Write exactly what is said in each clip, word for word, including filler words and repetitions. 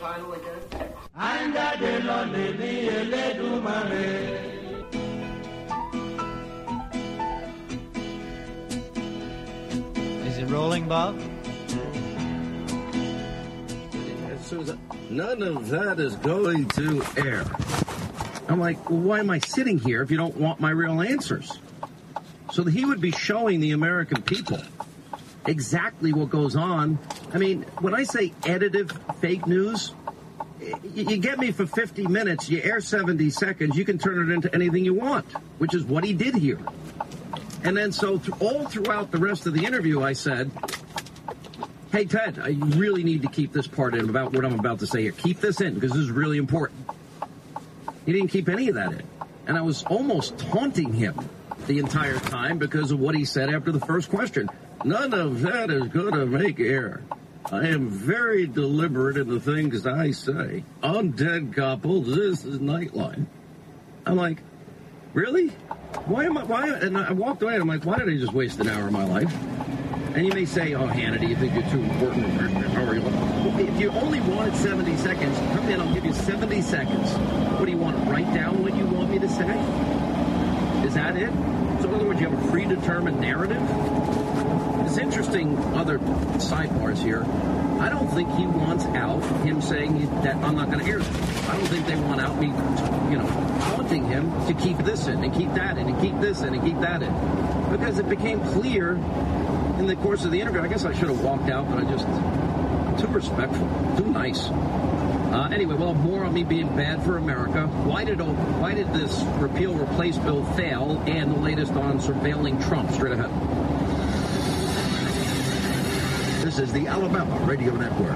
title again? Is it rolling, Bob? None of that is going to air. I'm like, well, why am I sitting here if you don't want my real answers? So he would be showing the American people exactly what goes on. I mean, when I say edited fake news, you get me for fifty minutes, you air seventy seconds, you can turn it into anything you want, which is what he did here. And then so th- all throughout the rest of the interview, I said, hey, Ted, I really need to keep this part in about what I'm about to say here. Keep this in, because this is really important. He didn't keep any of that in. And I was almost taunting him the entire time because of what he said after the first question. None of that is going to make air. I am very deliberate in the things I say. I'm Ted Koppel. This is Nightline. I'm like, really? Why am I? Why? And I walked away. And I'm like, why did I just waste an hour of my life? And you may say, oh, Hannity, you think you're too important. If you only wanted seventy seconds, come in, I'll give you seventy seconds. What do you want? Write down what you want me to say? Is that it? So in other words, you have a predetermined narrative? It's interesting, other sidebars here. I don't think he wants out him saying that I'm not going to air this. I don't think they want out me, you know, taunting him to keep this in and keep that in and keep this in and keep that in. Because it became clear in the course of the interview. I guess I should have walked out, but I just, I'm too respectful, too nice. Uh, anyway, well, more on me being bad for America. Why did why did this repeal replace bill fail? And the latest on surveilling Trump. Straight ahead. This is the Alabama Radio Network.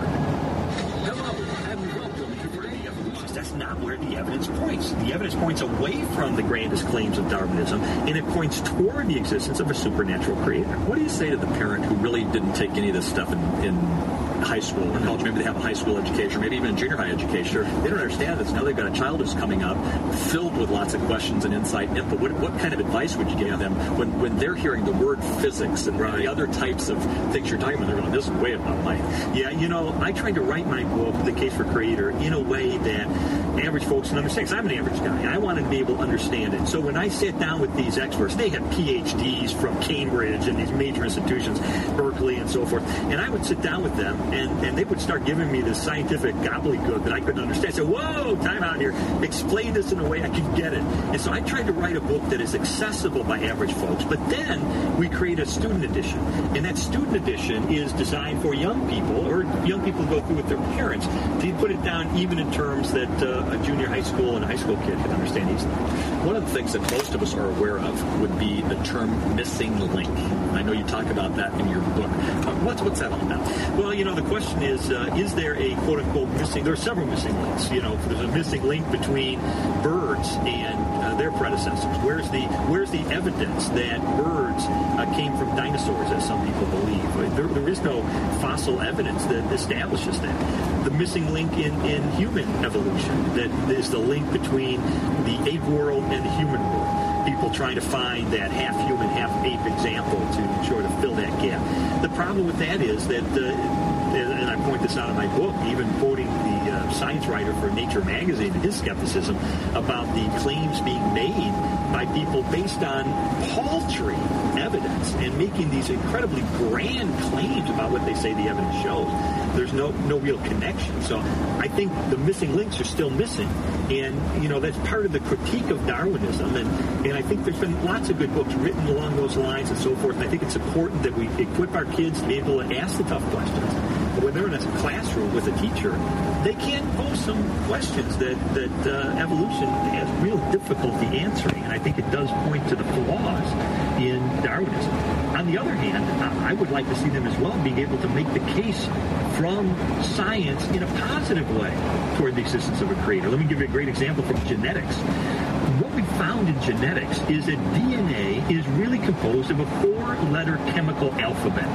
Hello, and welcome to Brady Evolutions. That's not where the evidence points. The evidence points away from the grandest claims of Darwinism, and it points toward the existence of a supernatural creator. What do you say to the parent who really didn't take any of this stuff in, in high school or college? Maybe they have a high school education, or maybe even a junior high education. Sure. They don't understand this. Now they've got a child who's coming up filled with lots of questions and insight and input. What, what kind of advice would you give them when, when they're hearing the word physics and right. the other types of things you're talking about? They're going, this is way above my head. Yeah, you know, I tried to write my book, The Case for Creator, in a way that average folks can understand, because I'm an average guy. I wanted to be able to understand it. So when I sat down with these experts, they had P H Ds from Cambridge and these major institutions, Berkeley and so forth, and I would sit down with them, and, and they would start giving me this scientific gobbledygook that I couldn't understand. I said, whoa, time out here. Explain this in a way I can get it. And so I tried to write a book that is accessible by average folks, but then we create a student edition, and that student edition is designed for young people, or young people who go through with their parents, to put it down even in terms that uh, a junior high school and a high school kid can understand easily. One of the things that most of us are aware of would be the term missing link. I know you talk about that in your book. Uh, what's, what's that all about? Well, you know, the question is, uh, is there a quote-unquote missing, there are several missing links. You know, there's a missing link between birds and uh, their predecessors. Where's the where's the evidence that birds uh, came from dinosaurs, as some people believe? There, there is no fossil evidence that establishes that. The missing link in, in human evolution, that is the link between the ape world and the human world. People trying to find that half-human, half-ape example to sort of fill that gap. The problem with that is that, uh, and I point this out in my book, even quoting the uh, science writer for Nature magazine and his skepticism about the claims being made by people based on paltry evidence and making these incredibly grand claims about what they say the evidence shows. There's no no real connection. So I think the missing links are still missing. And, you know, that's part of the critique of Darwinism. And, and I think there's been lots of good books written along those lines and so forth. And I think it's important that we equip our kids to be able to ask the tough questions. But when they're in a classroom with a teacher, they can pose some questions that, that uh, evolution has real difficulty answering. And I think it does point to the flaws in Darwinism. On the other hand, I would like to see them as well being able to make the case from science in a positive way toward the existence of a creator. Let me give you a great example from genetics. What we found in genetics is that D N A is really composed of a four-letter chemical alphabet.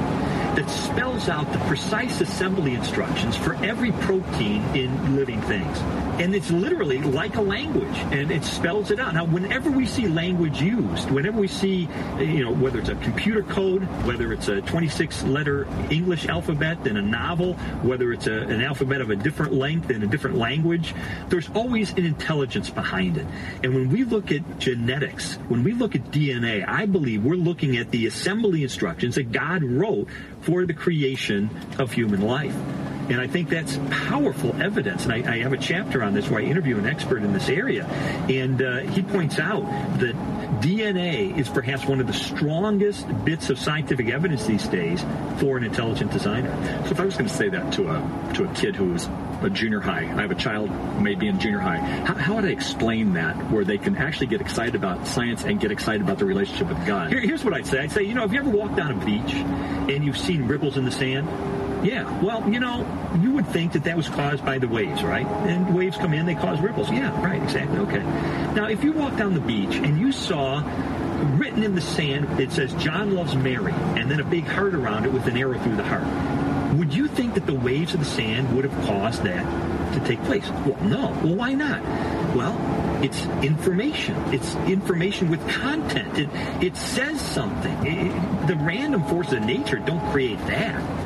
that spells out the precise assembly instructions for every protein in living things. And it's literally like a language, and it spells it out. Now, whenever we see language used, whenever we see, you know, whether it's a computer code, whether it's a twenty-six letter English alphabet in a novel, whether it's a, an alphabet of a different length in a different language, there's always an intelligence behind it. And when we look at genetics, when we look at D N A, I believe we're looking at the assembly instructions that God wrote for the creation of human life. And I think that's powerful evidence. And I, I have a chapter on this where I interview an expert in this area. And uh, he points out that D N A is perhaps one of the strongest bits of scientific evidence these days for an intelligent designer. So if I was going to say that to a to a kid who was a junior high, I have a child maybe in junior high, how, how would I explain that where they can actually get excited about science and get excited about the relationship with God? Here, here's what I'd say. I'd say, you know, have you ever walked on a beach and you've seen ripples in the sand? Yeah, well, you know, you would think that that was caused by the waves, right? And waves come in, they cause ripples. Yeah, right, exactly, okay. Now, if you walked down the beach and you saw written in the sand, it says, John loves Mary, and then a big heart around it with an arrow through the heart, would you think that the waves of the sand would have caused that to take place? Well, no. Well, why not? Well, it's information. It's information with content. It, it says something. It, the random forces of nature don't create that.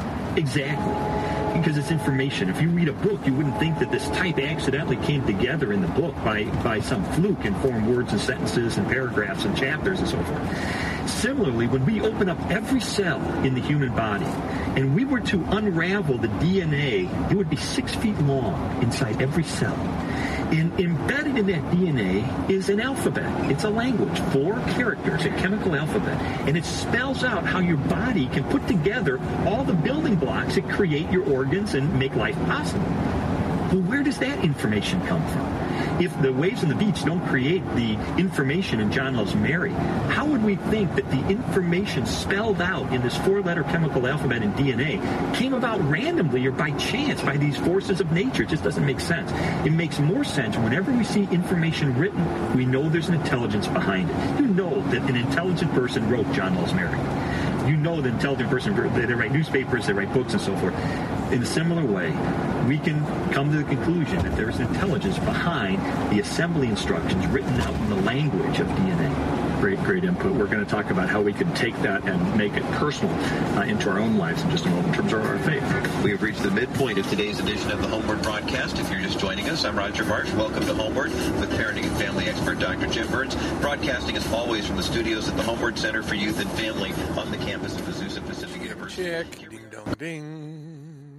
Exactly. Because it's information. If you read a book, you wouldn't think that this type accidentally came together in the book by, by some fluke and formed words and sentences and paragraphs and chapters and so forth. Similarly, when we open up every cell in the human body and we were to unravel the D N A, it would be six feet long inside every cell. And embedded in that D N A is an alphabet. It's a language, four characters, a chemical alphabet. And it spells out how your body can put together all the building blocks that create your organs and make life possible. Well, where does that information come from? If the waves on the beach don't create the information in John Loves Mary, how would we think that the information spelled out in this four-letter chemical alphabet in D N A came about randomly or by chance by these forces of nature? It just doesn't make sense. It makes more sense whenever we see information written, we know there's an intelligence behind it. You know that an intelligent person wrote John Loves Mary. You know the intelligent person, they write newspapers, they write books and so forth. In a similar way, we can come to the conclusion that there's intelligence behind the assembly instructions written out in the language of D N A. Great, great input. We're going to talk about how we can take that and make it personal uh, into our own lives in just a moment in terms of our faith. We have reached the midpoint of today's edition of the Homeward broadcast. If you're just joining us, I'm Roger Marsh. Welcome to Homeward with parenting and family expert Doctor Jim Burns, broadcasting as always from the studios at the Homeward Center for Youth and Family on the campus of Azusa Pacific University. Check. Ding dong ding.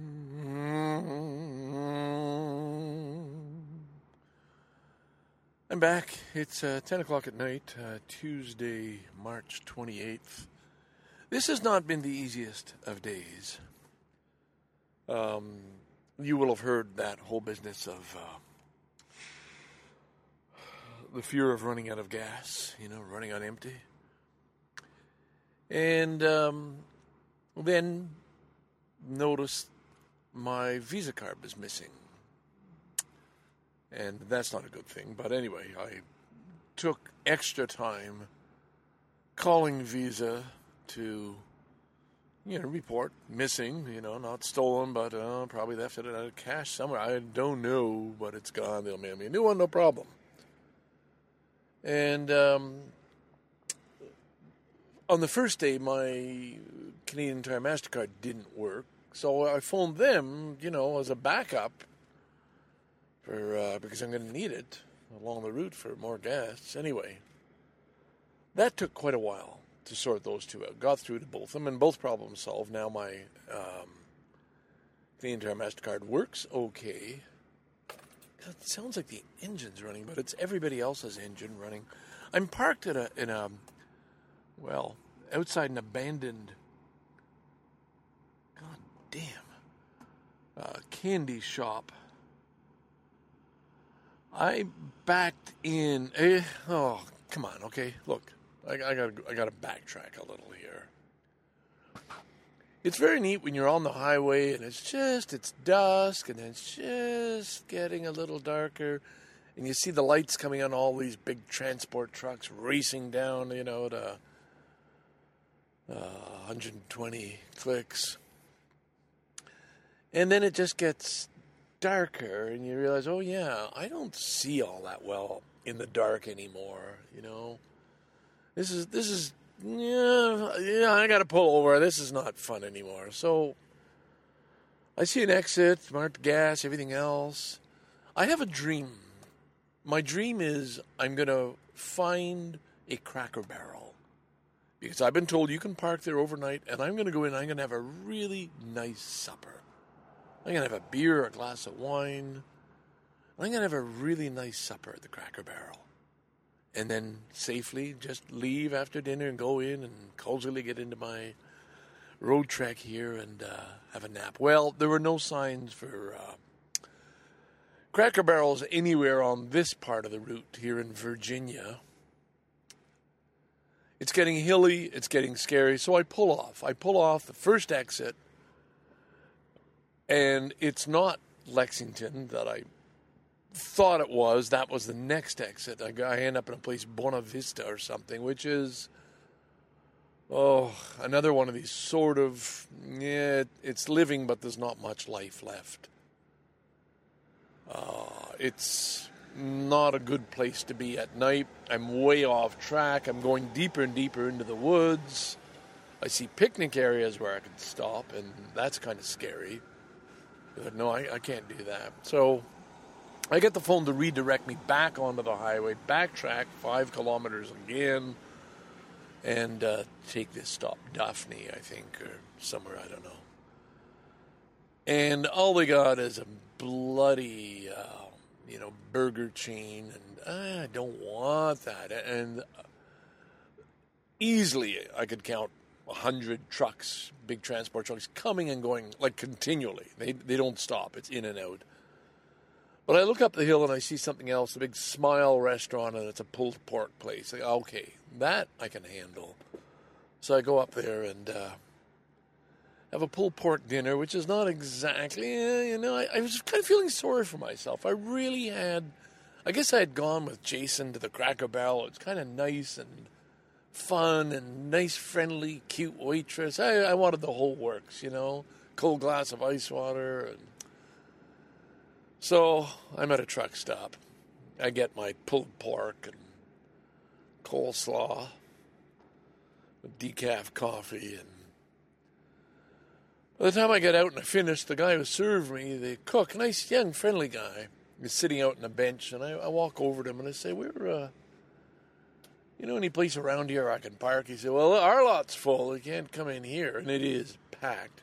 I'm back. It's uh, ten o'clock at night, uh, Tuesday, March twenty-eighth. This has not been the easiest of days. Um, you will have heard that whole business of uh, the fear of running out of gas, you know, running on empty. And um, then noticed my Visa card was missing. And that's not a good thing. But anyway, I took extra time calling Visa to, you know, report missing, you know, not stolen, but uh, probably left it out of cash somewhere. I don't know, but it's gone. They'll mail me a new one, no problem. And um, on the first day, my Canadian Tire MasterCard didn't work. So I phoned them, you know, as a backup. For, uh, because I'm going to need it along the route for more gas. Anyway, that took quite a while to sort those two out. Got through to both of them, and both problems solved. Now my um, Canadian Tire MasterCard works okay. God, it sounds like the engine's running, but it's everybody else's engine running. I'm parked at a in a well outside an abandoned, god damn, uh, candy shop. I backed in. Eh, oh, come on, okay. Look, I, I got I got to backtrack a little here. It's very neat when you're on the highway and it's just it's dusk and it's just getting a little darker, and you see the lights coming on all these big transport trucks racing down, you know, to uh, one hundred twenty clicks. And then it just gets darker, and you realize, oh yeah, I don't see all that well in the dark anymore. You know, this is this is yeah yeah. I got to pull over. This is not fun anymore. So I see an exit, marked gas, everything else. I have a dream. My dream is I'm gonna find a Cracker Barrel, because I've been told you can park there overnight, and I'm gonna go in. And I'm gonna have a really nice supper. I'm going to have a beer, a glass of wine. I'm going to have a really nice supper at the Cracker Barrel. And then safely just leave after dinner and go in and cozily get into my road trek here and uh, have a nap. Well, there were no signs for uh, Cracker Barrels anywhere on this part of the route here in Virginia. It's getting hilly. It's getting scary. So I pull off. I pull off the first exit. And it's not Lexington that I thought it was. That was the next exit. I, I end up in a place, Buena Vista or something, which is, oh, another one of these sort of, yeah, it's living, but there's not much life left. Uh, it's not a good place to be at night. I'm way off track. I'm going deeper and deeper into the woods. I see picnic areas where I can stop, and that's kind of scary. But no, I, I can't do that. So I get the phone to redirect me back onto the highway, backtrack five kilometers again, and uh, take this stop, Daphne, I think, or somewhere, I don't know. And all they got is a bloody, uh, you know, burger chain, and I don't want that. And easily I could count a hundred trucks, big transport trucks, coming and going, like, continually. They they don't stop. It's in and out. But I look up the hill and I see something else, a big Smile restaurant, and it's a pulled pork place. Like, okay, that I can handle. So I go up there and uh, have a pulled pork dinner, which is not exactly, eh, you know, I, I was kind of feeling sorry for myself. I really had, I guess I had gone with Jason to the Cracker Barrel. It's kind of nice and fun and nice, friendly, cute waitress. I, I wanted the whole works, you know, cold glass of ice water. And so I'm at a truck stop. I get my pulled pork and coleslaw, decaf coffee, and by the time I get out and I finish, the guy who served me, the cook, nice, young, friendly guy, is sitting out on a bench, and I, I walk over to him and I say, "We're, uh, you know, any place around here I can park?" He said, "Well, our lot's full. You can't come in here." And it is packed.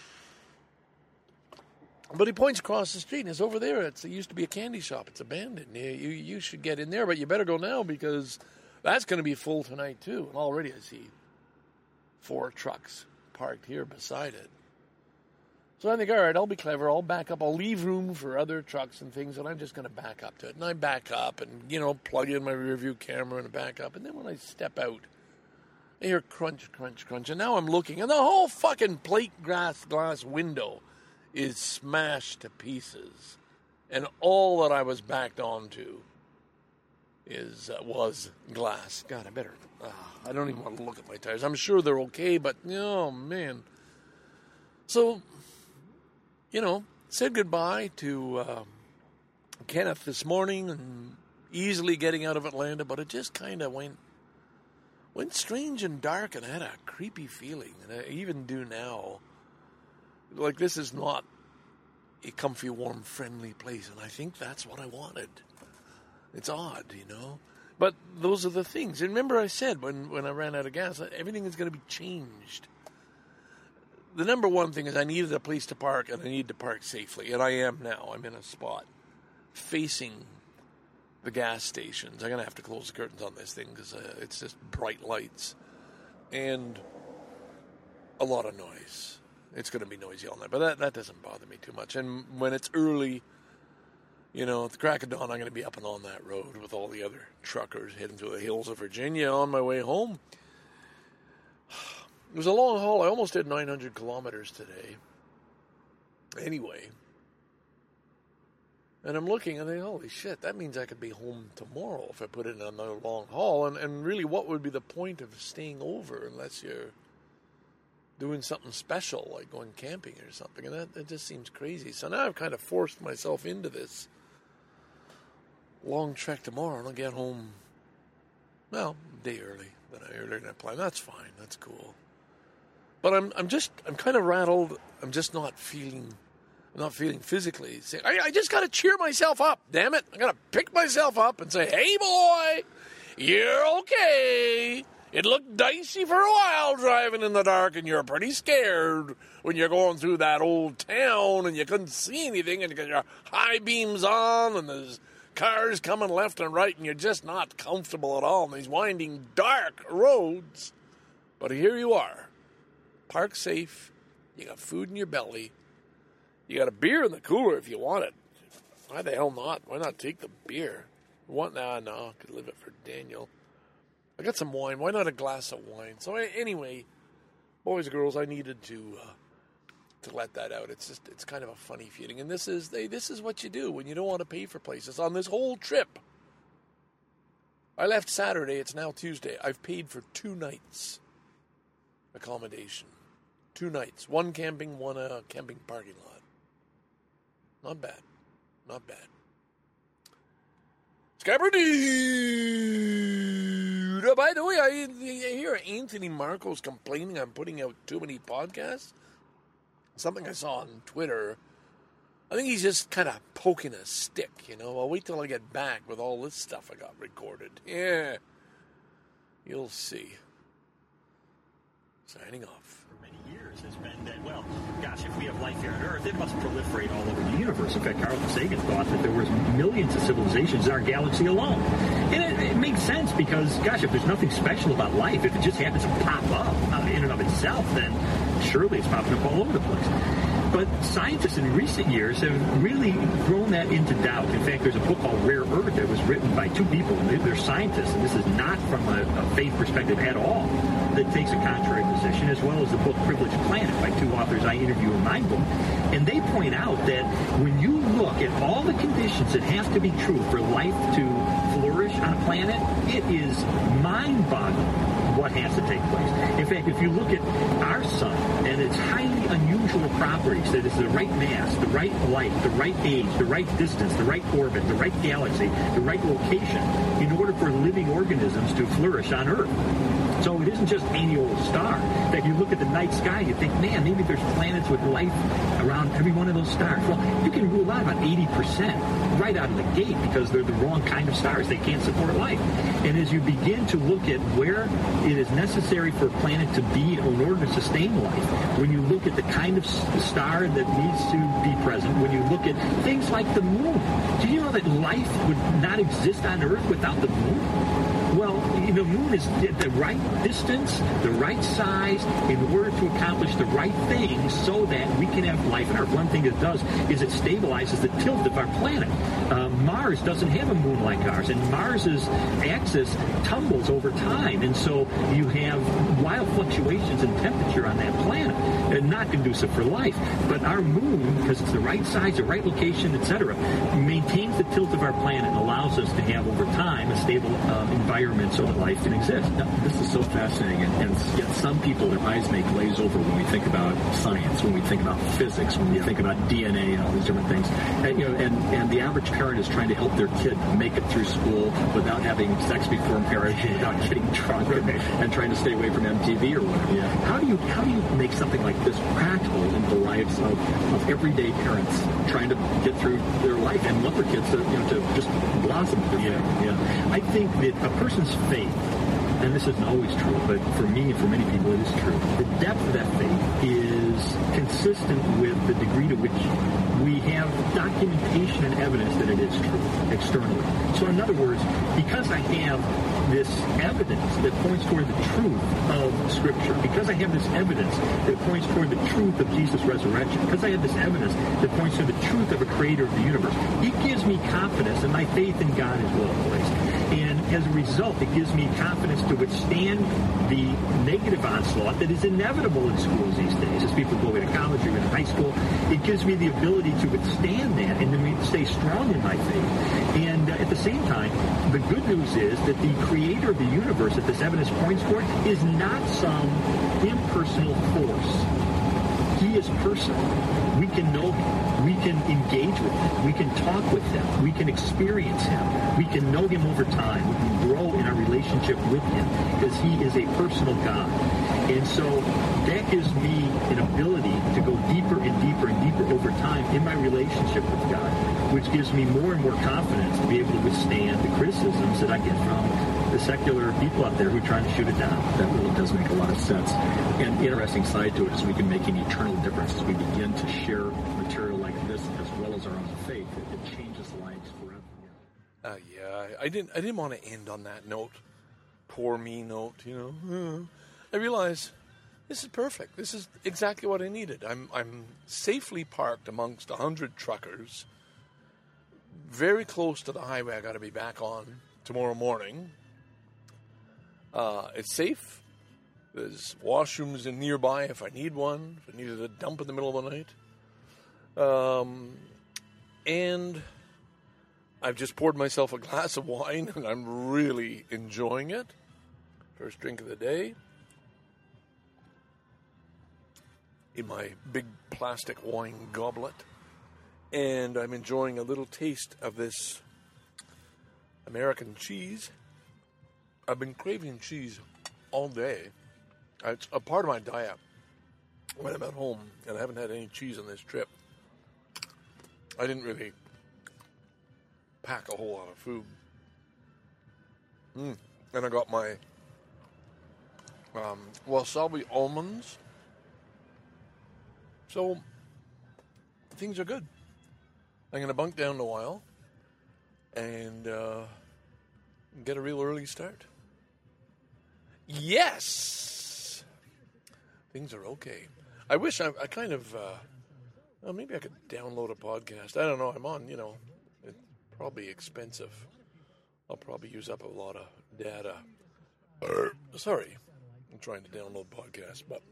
But he points across the street, and it's over there. It's, it used to be a candy shop. It's abandoned. You, you, you should get in there, but you better go now because that's going to be full tonight, too. And already I see four trucks parked here beside it. So I think, all right, I'll be clever. I'll back up. I'll leave room for other trucks and things, and I'm just going to back up to it. And I back up and, you know, plug in my rear view camera and back up. And then when I step out, I hear crunch, crunch, crunch. And now I'm looking, and the whole fucking plate glass, glass window is smashed to pieces. And all that I was backed onto is uh, was glass. God, I better... Uh, I don't even want to look at my tires. I'm sure they're okay, but, oh, man. So... You know, said goodbye to uh, Kenneth this morning and easily getting out of Atlanta, but it just kind of went went strange and dark, and I had a creepy feeling, and I even do now. Like, this is not a comfy, warm, friendly place, and I think that's what I wanted. It's odd, you know? But those are the things. And remember I said when, when I ran out of gas, everything is going to be changed. The number one thing is I needed a place to park, and I need to park safely, and I am now. I'm in a spot facing the gas stations. I'm going to have to close the curtains on this thing because uh, it's just bright lights and a lot of noise. It's going to be noisy all night, but that, that doesn't bother me too much. And when it's early, you know, at the crack of dawn, I'm going to be up and on that road with all the other truckers heading through the hills of Virginia on my way home. It was a long haul. I almost did nine hundred kilometers today. Anyway. And I'm looking and I think, holy shit, that means I could be home tomorrow if I put in another long haul. And, and really, what would be the point of staying over unless you're doing something special, like going camping or something, and that, that just seems crazy. So now I've kind of forced myself into this long trek tomorrow, and I'll get home, well, a day early than I earlier than I planned. That's fine. That's cool. But I'm I'm just I'm kind of rattled. I'm just not feeling I'm not feeling physically. I, I just got to cheer myself up. Damn it! I got to pick myself up and say, "Hey, boy, you're okay." It looked dicey for a while driving in the dark, and you're pretty scared when you're going through that old town and you couldn't see anything, and you got your high beams on, and there's cars coming left and right, and you're just not comfortable at all in these winding, dark roads. But here you are, parked safe. You got food in your belly. You got a beer in the cooler if you want it. Why the hell not? Why not take the beer? What? Nah, no, I could leave it for Daniel. I got some wine. Why not a glass of wine? So anyway, boys and girls, I needed to uh, to let that out. It's just it's kind of a funny feeling, and this is they, this is what you do when you don't want to pay for places. On this whole trip, I left Saturday. It's now Tuesday. I've paid for two nights accommodation, two nights, one camping, one uh, camping parking lot. Not bad, not bad. Scabberdy. By the way, I, I hear Anthony Marcos complaining I'm putting out too many podcasts. Something I saw on Twitter. I think he's just kind of poking a stick, you know. I'll wait till I get back with all this stuff I got recorded. Yeah. You'll see. Signing off. Has been that, well, gosh, if we have life here on Earth, it must proliferate all over the universe. In fact, Carl Sagan thought that there was millions of civilizations in our galaxy alone. And it, it makes sense because, gosh, if there's nothing special about life, if it just happens to pop up uh, in and of itself, then surely it's popping up all over the place. But scientists in recent years have really thrown that into doubt. In fact, there's a book called Rare Earth that was written by two people, and they're scientists, and this is not from a, a faith perspective at all, that takes a contrary position, as well as the book Privileged Planet by two authors I interview in my book. And they point out that when you look at all the conditions that have to be true for life to flourish on a planet, it is mind-boggling what has to take place. In fact, if you look at our sun and its highly unusual properties, that is the right mass, the right light, the right age, the right distance, the right orbit, the right galaxy, the right location, in order for living organisms to flourish on Earth. So it isn't just any old star. In fact, you look at the night sky, you think, man, maybe there's planets with life around every one of those stars. Well, you can rule out about eighty percent right out of the gate because they're the wrong kind of stars. They can't support life. And as you begin to look at where it is necessary for a planet to be in order to sustain life, when you look at the kind of star that needs to be present, when you look at things like the moon, do you know that life would not exist on Earth without the moon? Well, you know, the moon is the right distance, the right size, in order to accomplish the right things so that we can have life on Earth. One thing it does is it stabilizes the tilt of our planet. Uh, Mars doesn't have a moon like ours, and Mars's axis tumbles over time, and so you have wild fluctuations in temperature on that planet, and not conducive for life. But our moon, because it's the right size, the right location, et cetera, maintains the tilt of our planet and allows us to have, over time, a stable uh, environment so that life can exist. Now, this is so fascinating, and, and yet some people, their eyes may glaze over when we think about science, when we think about physics, when we yeah. think about D N A and all these different things. And, you know, and, and the average parent is trying to help their kid make it through school without having sex before marriage, without getting drunk, and, and trying to stay away from M T V or whatever. Yeah. How do you how do you make something like this practical in the lives of, of everyday parents trying to get through their life and want their kids to, you know, to just blossom? Yeah, yeah. I think that a person's faith, and this isn't always true, but for me and for many people it is true, the depth of that faith is consistent with the degree to which we have documentation and evidence that it is true externally. So in other words, because I have this evidence that points toward the truth of Scripture, because I have this evidence that points toward the truth of Jesus' resurrection, because I have this evidence that points to the truth of a creator of the universe, it gives me confidence, and my faith in God is well placed. And as a result, it gives me confidence to withstand the negative onslaught that is inevitable in schools these days. As people go away to college or even high school, it gives me the ability to withstand that and to stay strong in my faith. And uh, at the same time, the good news is that the creator of the universe that this evidence points toward is not some impersonal force. He is personal. We can know him. We can engage with him. We can talk with him. We can experience him. We can know him over time. We can grow in our relationship with him because he is a personal God. And so that gives me an ability to go deeper and deeper and deeper over time in my relationship with God, which gives me more and more confidence to be able to withstand the criticisms that I get from the secular people out there who are trying to shoot it down. That really does make a lot of sense. And the interesting side to it is we can make an eternal difference as we begin to share material like this as well as our own faith. It, it changes lives forever. Uh, yeah, I, I didn't. I didn't want to end on that note, poor me note. You know, I realize this is perfect. This is exactly what I needed. I'm I'm safely parked amongst a hundred truckers, very close to the highway. I got to be back on tomorrow morning. Uh, it's safe. There's washrooms in nearby if I need one, if I needed a dump in the middle of the night. Um, and I've just poured myself a glass of wine, and I'm really enjoying it. First drink of the day. In my big plastic wine goblet. And I'm enjoying a little taste of this American cheese. I've been craving cheese all day. It's a part of my diet when I'm at home, and I haven't had any cheese on this trip. I didn't really pack a whole lot of food. Mm. And I got my um, wasabi almonds. So things are good. I'm going to bunk down a while and uh, get a real early start. Yes! Things are okay. I wish I, I kind of, uh, well, maybe I could download a podcast. I don't know. I'm on, you know, it's probably expensive. I'll probably use up a lot of data. Er, sorry, I'm trying to download podcasts, but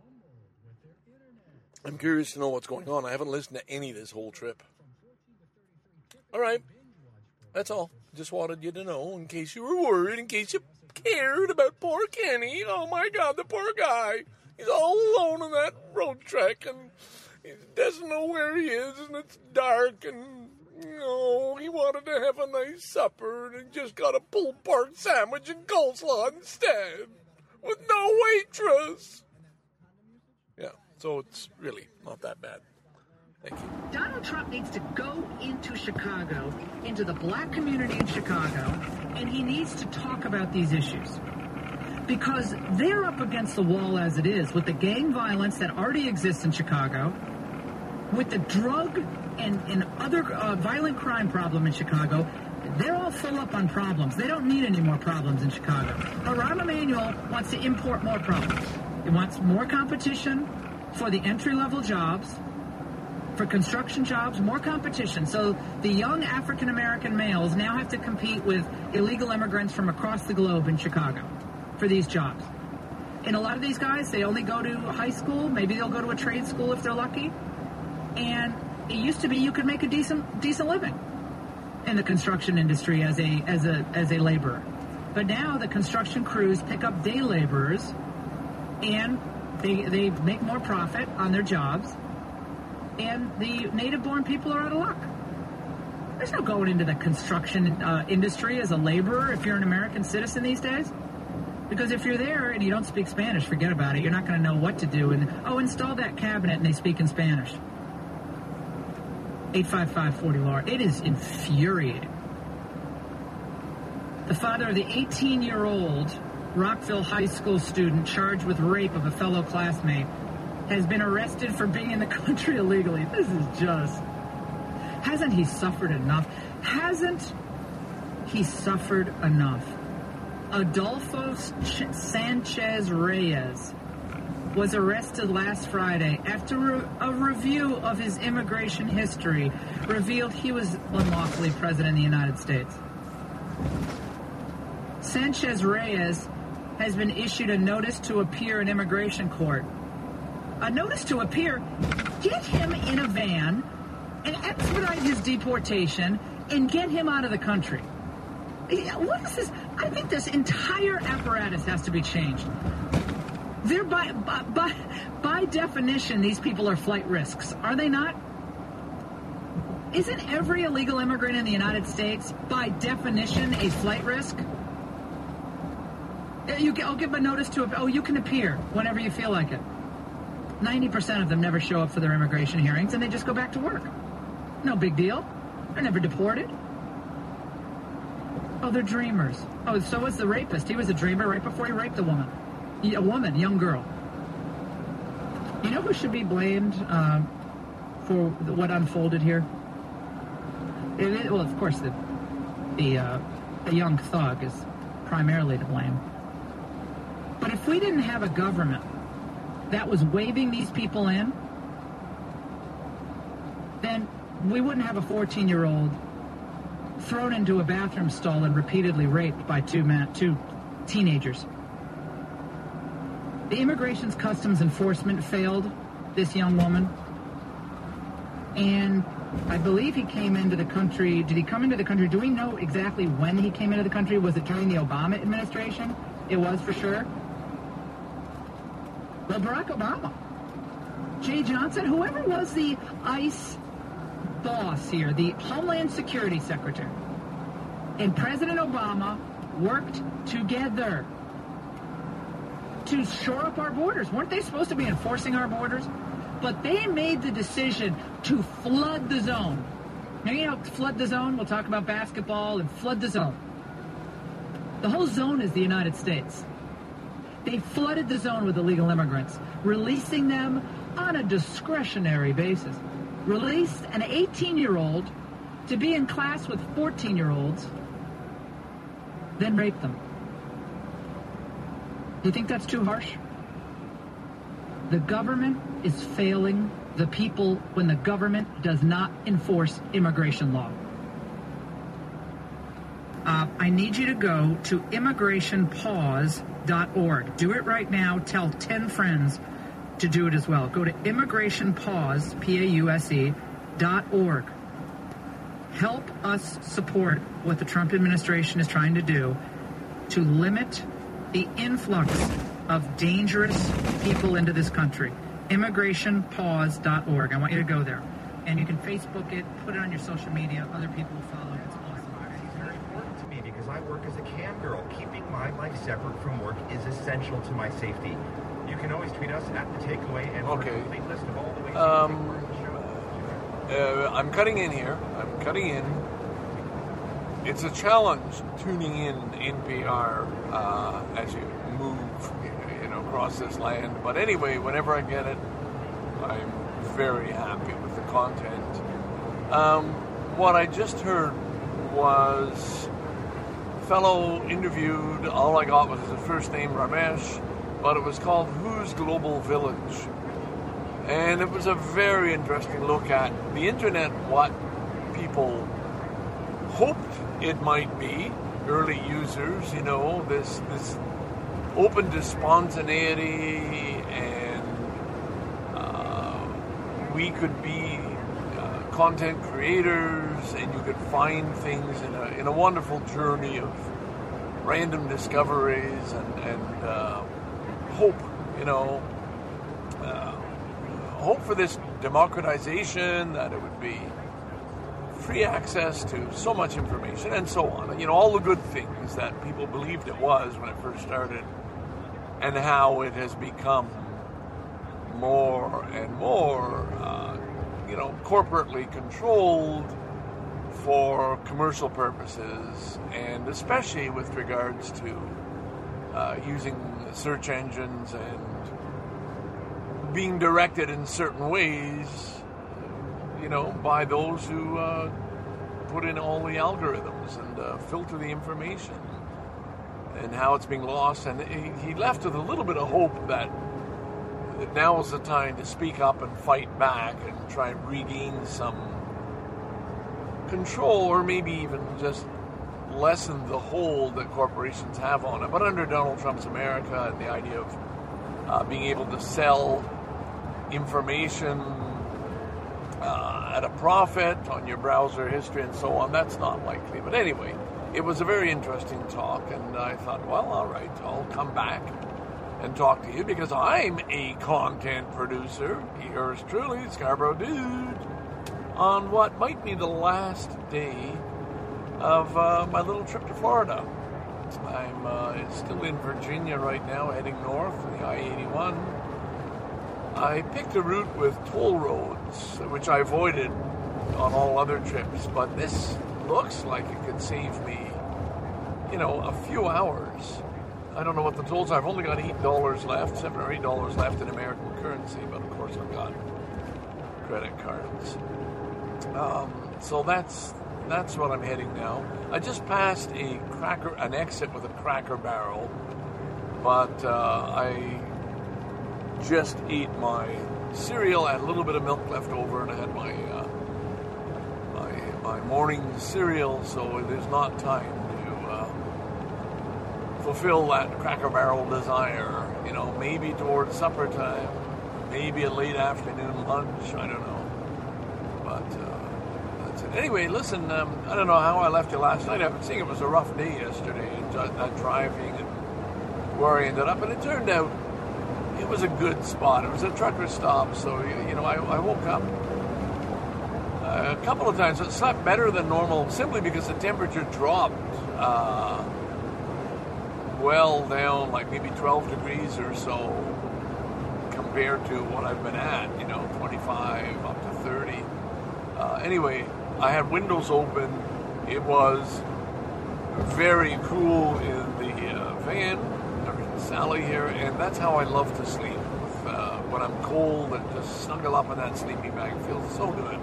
I'm curious to know what's going on. I haven't listened to any this whole trip. All right. That's all. Just wanted you to know in case you were worried, in case you cared about poor Kenny. Oh, my God, the poor guy. He's all alone on that road trek, and he doesn't know where he is, and it's dark, and, you know, he wanted to have a nice supper, and he just got a pulled pork sandwich and coleslaw instead, with no waitress. Yeah, so it's really not that bad. Thank you. Donald Trump needs to go into Chicago, into the black community in Chicago, and he needs to talk about these issues. Because they're up against the wall as it is, with the gang violence that already exists in Chicago, with the drug and, and other uh, violent crime problem in Chicago. They're all full up on problems. They don't need any more problems in Chicago. But Rahm Emanuel wants to import more problems. He wants more competition for the entry-level jobs, for construction jobs, more competition. So the young African-American males now have to compete with illegal immigrants from across the globe in Chicago for these jobs. And a lot of these guys, they only go to high school. Maybe they'll go to a trade school if they're lucky. And it used to be you could make a decent decent living in the construction industry as a as a as a laborer. But now the construction crews pick up day laborers, and they they make more profit on their jobs. And the native-born people are out of luck. There's no going into the construction uh, industry as a laborer if you're an American citizen these days. Because if you're there and you don't speak Spanish, forget about it. You're not going to know what to do. And, oh, install that cabinet, and they speak in Spanish. eight five five, four zero, L A R. It is infuriating. The father of the eighteen-year-old Rockville High School student charged with rape of a fellow classmate has been arrested for being in the country illegally. This is just... Hasn't he suffered enough? Hasn't he suffered enough? Adolfo Sanchez Reyes was arrested last Friday after a review of his immigration history revealed he was unlawfully president of the United States. Sanchez Reyes has been issued a notice to appear in immigration court. A notice to appear? Get him in a van and expedite his deportation and get him out of the country. What is this? I think this entire apparatus has to be changed. They're by, by, by, by definition, these people are flight risks, are they not? Isn't every illegal immigrant in the United States, by definition, a flight risk? You, I'll give a notice to, oh, you can appear whenever you feel like it. ninety percent of them never show up for their immigration hearings, and they just go back to work. No big deal. They're never deported. Oh, they're dreamers. Oh, so was the rapist. He was a dreamer right before he raped a woman. A woman, young girl. You know who should be blamed uh, for what unfolded here? It, it, well, of course, the the, uh, the young thug is primarily to blame. But if we didn't have a government that was waving these people in, then we wouldn't have a fourteen-year-old thrown into a bathroom stall and repeatedly raped by two men, two teenagers. The Immigration's Customs Enforcement failed this young woman, and I believe he came into the country. Did he come into the country? Do we know exactly when he came into the country? Was it during the Obama administration? It was for sure. Well, Barack Obama, Jay Johnson, whoever was the ICE boss here, the Homeland Security Secretary, and President Obama worked together to shore up our borders. Weren't they supposed to be enforcing our borders? But they made the decision to flood the zone. Now, you know, flood the zone, we'll talk about basketball, and flood the zone. The whole zone is the United States. They flooded the zone with illegal immigrants, releasing them on a discretionary basis. Released an eighteen-year-old to be in class with fourteen-year-olds, then raped them. Do you think that's too harsh? The government is failing the people when the government does not enforce immigration law. Uh, I need you to go to immigration pause dot org. Do it right now. Tell ten friends to do it as well. Go to immigration pause, P A U S E, dot org. Help us support what the Trump administration is trying to do to limit the influx of dangerous people into this country. immigration pause dot org. I want you to go there. And you can Facebook it, put it on your social media. Other people will follow it. It's awesome. It's very important to me because I work as a cam girl. Keeping my life separate from work is essential to my safety. You can always tweet us at The Takeaway and Okay. for a complete list of all the ways Um, you can take part in the show. Uh, I'm cutting in here. I'm cutting in. It's a challenge tuning in N P R uh, as you move, you know, across this land. But anyway, whenever I get it, I'm very happy with the content. Um, what I just heard was a fellow interviewed. All I got was his first name, Ramesh, but it was called Who's Global Village? And it was a very interesting look at the internet, what people hoped it might be, early users, you know, this this open to spontaneity, and uh, we could be uh, content creators, and you could find things in a in a wonderful journey of random discoveries and, and uh, hope, you know, uh, hope for this democratization, that it would be free access to so much information and so on. You know, all the good things that people believed it was when it first started, and how it has become more and more, uh, you know, corporately controlled for commercial purposes, and especially with regards to uh, using search engines and being directed in certain ways, you know, by those who uh, put in all the algorithms and uh, filter the information, and how it's being lost. And he, he left with a little bit of hope that, that now is the time to speak up and fight back and try and regain some control, or maybe even just lessened the hold that corporations have on it. But under Donald Trump's America and the idea of uh, being able to sell information uh, at a profit on your browser history and so on, that's not likely. But anyway, it was a very interesting talk, and I thought, well, all right, I'll come back and talk to you because I'm a content producer, yours truly, Scarborough Dude, on what might be the last day of uh, my little trip to Florida. I'm uh, still in Virginia right now, heading north on the I eighty-one. I picked a route with toll roads, which I avoided on all other trips, but this looks like it could save me, you know, a few hours. I don't know what the tolls are. I've only got eight dollars left, seven or eight dollars left in American currency, but of course I've got credit cards. Um, so that's that's what I'm heading now. I just passed a cracker, an exit with a Cracker Barrel, but uh, I just ate my cereal. I had a little bit of milk left over, and I had my uh, my my morning cereal. So there's not time to uh, fulfill that Cracker Barrel desire. You know, maybe towards supper time, maybe a late afternoon lunch. I don't know, but. Uh, Anyway, listen, um, I don't know how I left you last night. I've been seeing it was a rough day yesterday, uh, driving and where I ended up. And it turned out it was a good spot. It was a trucker stop, so, you know, I, I woke up uh, a couple of times. I slept better than normal simply because the temperature dropped uh, well down, like maybe twelve degrees or so compared to what I've been at, you know, twenty-five up to thirty. Uh, anyway, I had windows open. It was very cool in the uh, van, or Sally here, and that's how I love to sleep. Uh, when I'm cold and just snuggle up in that sleeping bag, it feels so good.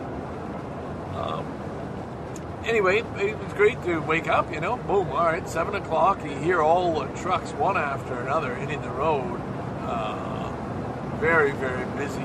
Um, anyway, it was great to wake up, you know, boom, all right, seven o'clock, you hear all the trucks one after another hitting the road. Uh, very, very busy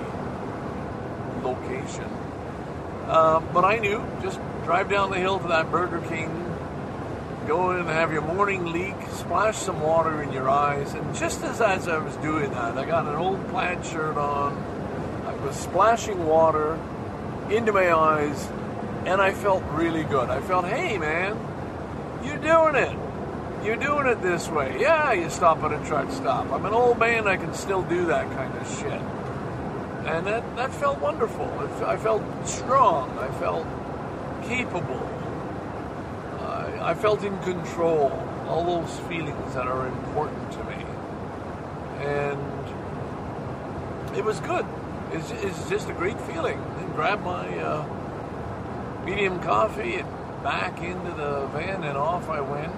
location. Um, but I knew, just drive down the hill to that Burger King, go in and have your morning leak, splash some water in your eyes, and just as, as I was doing that, I got an old plaid shirt on, I was splashing water into my eyes, and I felt really good. I felt, hey man, you're doing it. You're doing it this way. Yeah, you stop at a truck stop. I'm an old man, I can still do that kind of shit. And that, that felt wonderful. I felt strong. I felt capable. Uh, I felt in control. All those feelings that are important to me. And it was good. It's, it's just a great feeling. Then grab my uh, medium coffee and back into the van and off I went.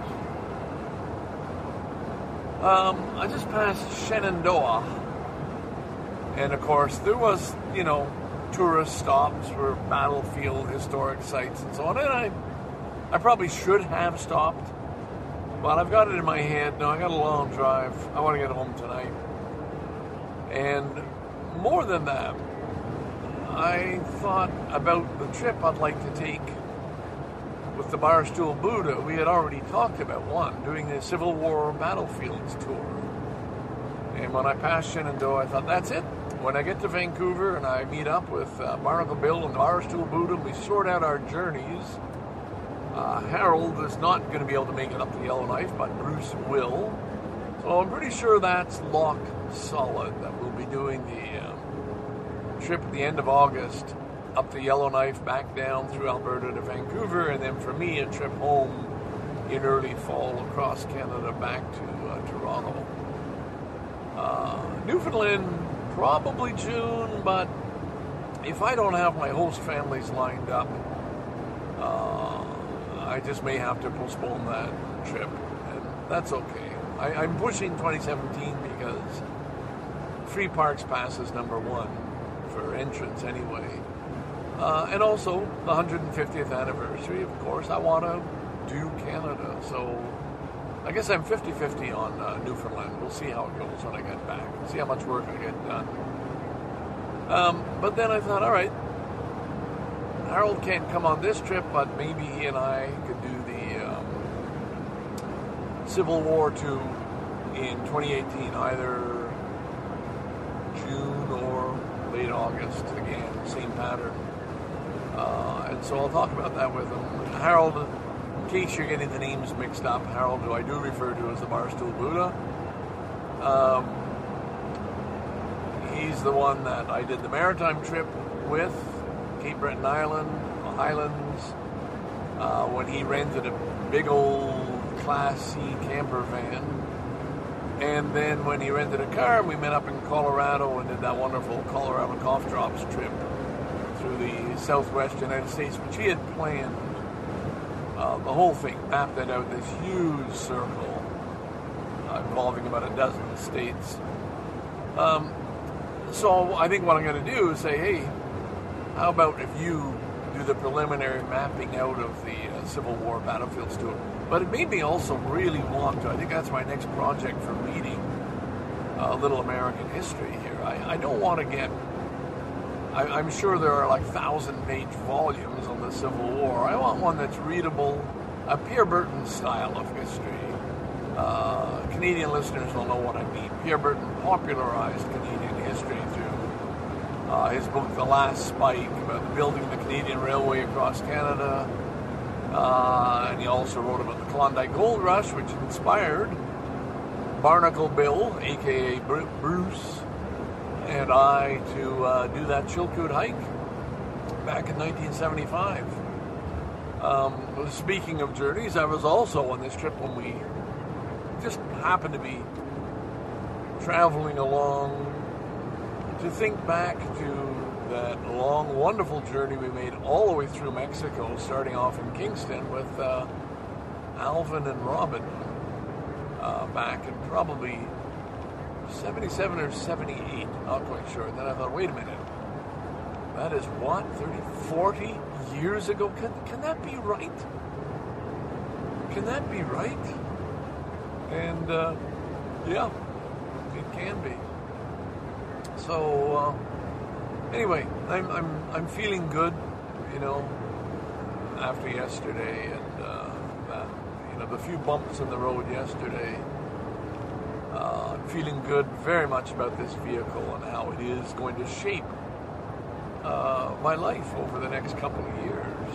Um, I just passed Shenandoah. And of course, there was, you know, tourist stops for battlefield, historic sites, and so on. And I, I probably should have stopped, but I've got it in my head. No, I got a long drive. I want to get home tonight. And more than that, I thought about the trip I'd like to take with the Barstool Buddha. We had already talked about one, doing the Civil War battlefields tour. And when I passed Shenandoah, I thought, that's it. When I get to Vancouver and I meet up with uh, Barnacle Bill and Barstool Buddha, we sort out our journeys. Uh, Harold is not going to be able to make it up to Yellowknife, but Bruce will. So I'm pretty sure that's lock solid, that we'll be doing the um, trip at the end of August up to Yellowknife, back down through Alberta to Vancouver, and then for me, a trip home in early fall across Canada back to uh, Toronto. Uh, Newfoundland, probably June, but if I don't have my host families lined up, uh, I just may have to postpone that trip, and that's okay. I, I'm pushing twenty seventeen because Free Parks Pass is number one for entrance anyway. Uh, and also the one hundred fiftieth anniversary, of course. I want to do Canada, so I guess I'm fifty-fifty on uh, Newfoundland. We'll see how it goes when I get back. See how much work I get done. Um, but then I thought, all right, Harold can't come on this trip, but maybe he and I could do the um, Civil War two in twenty eighteen, either June or late August. Again, same pattern. Uh, and so I'll talk about that with him. Harold, in case you're getting the names mixed up, Harold, who I do refer to as the Barstool Buddha, um, he's the one that I did the maritime trip with, Cape Breton Island, the Highlands, uh, when he rented a big old Class C camper van. And then when he rented a car, we met up in Colorado and did that wonderful Colorado Cough Drops trip through the southwest United States, which he had planned. Uh, the whole thing, mapped it out, this huge circle uh, involving about a dozen states. Um, so I think what I'm going to do is say, hey, how about if you do the preliminary mapping out of the uh, Civil War battlefields to it? But it made me also really want to, I think that's my next project for reading a uh, little American history here. I, I don't want to get, I, I'm sure there are like thousand-page volumes on the Civil War. I want one that's readable, a Pierre Berton style of history. Uh, Canadian listeners will know what I mean. Pierre Berton popularized Canadian history through uh, his book, The Last Spike, about the building of the Canadian Railway across Canada. Uh, and he also wrote about the Klondike Gold Rush, which inspired Barnacle Bill, a k a. Bruce, and I to uh, do that Chilkoot hike back in nineteen seventy-five. Um, speaking of journeys, I was also on this trip when we just happened to be traveling along to think back to that long, wonderful journey we made all the way through Mexico, starting off in Kingston with uh, Alvin and Robin uh, back in probably seventy-seven or seventy-eight, not quite sure. And then I thought, wait a minute, that is what, thirty, forty years ago? Can, can that be right? Can that be right? And uh, yeah, it can be. So uh, anyway, I'm I'm I'm feeling good, you know, after yesterday and uh, that, you know, the few bumps in the road yesterday. Uh, I'm feeling good very much about this vehicle and how it is going to shape uh, my life over the next couple of years.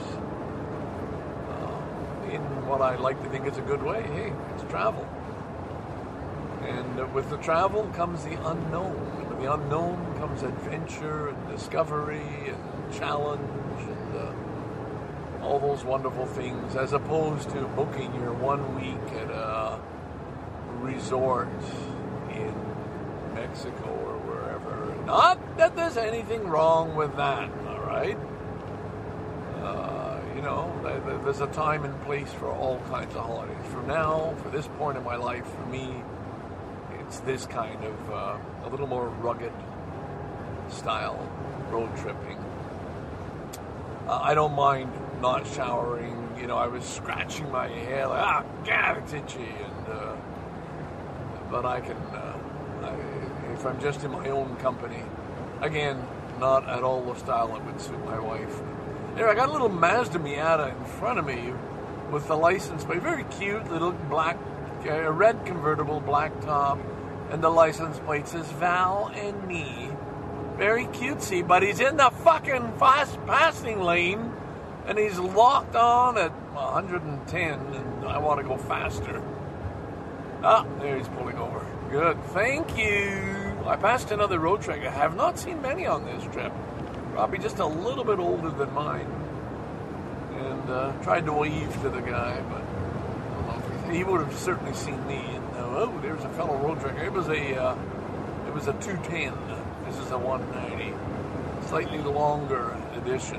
Uh, in what I like to think is a good way. Hey, it's travel. And uh, with the travel comes the unknown. And with the unknown comes adventure and discovery and challenge and uh, all those wonderful things, as opposed to booking your one week at a resort in Mexico or wherever. Not that there's anything wrong with that, all right? Uh, you know, there's a time and place for all kinds of holidays. For now, for this point in my life, for me, it's this kind of uh, a little more rugged style road tripping. Uh, I don't mind not showering. You know, I was scratching my hair like, ah, God, it's itchy. And, uh, but I can, uh, I, if I'm just in my own company, again, not at all the style that would suit my wife. Anyway, I got a little Mazda Miata in front of me with the license plate, very cute, little black, uh, red convertible, black top, and the license plate says Val and me. Very cutesy, but he's in the fucking fast passing lane, and he's locked on at one hundred ten, and I want to go faster. Ah, there he's pulling over. Good, thank you. I passed another road truck. I have not seen many on this trip. Probably just a little bit older than mine. And uh, tried to wave to the guy, but I don't know if he, he would have certainly seen me. And uh, oh, there's a fellow road trucker. It was a uh, it was a two ten. This is a one ninety, slightly longer edition.